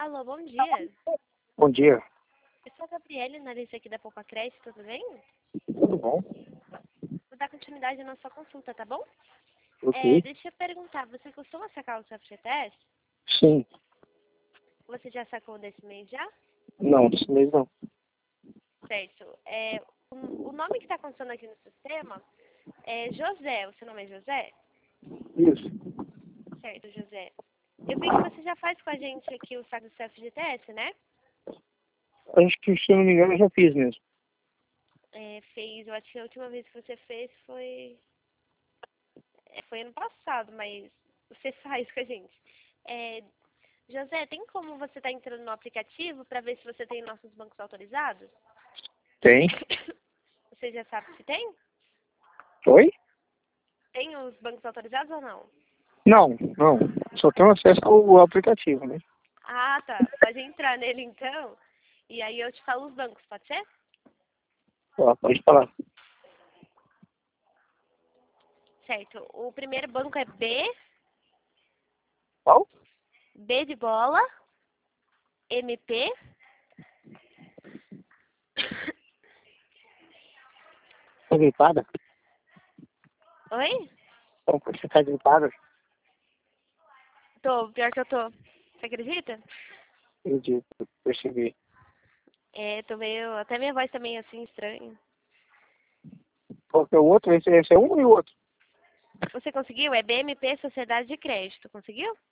Alô, bom dia. Bom dia. Eu sou a Gabriele, analista aqui da Poupa Crédito, tudo bem? Tudo bom? Vou dar continuidade na sua consulta, tá bom? Ok. Deixa eu perguntar, você costuma sacar o seu FGTS? Sim. Você já sacou desse mês já? Não, desse mês não. Certo. O nome que está constando aqui no sistema é José. O seu nome é José? Isso. Certo, José. Eu vi que você já faz com a gente aqui o saque do seu FGTS, né? Acho que, se eu não me engano, eu já fiz mesmo. Eu acho que a última vez que você fez foi ano passado, mas você faz com a gente. É, José, tem como você estar entrando no aplicativo para ver se você tem nossos bancos autorizados? Tem. Você já sabe se tem? Oi? Tem os bancos autorizados ou não? Não, não. Só tenho acesso ao aplicativo, né? Ah, tá. Pode entrar nele então. E aí eu te falo os bancos, pode ser? Ó, pode falar. Certo. O primeiro banco é Qual? B de bola, MP. Tá gripada? Oi? Você tá gripada? Pior que eu tô. Você acredita? Entendi, percebi. Tô meio. Até minha voz tá meio assim estranha. Qual que é o outro? Esse é um e o outro? Você conseguiu? É BMP Sociedade de Crédito. Conseguiu?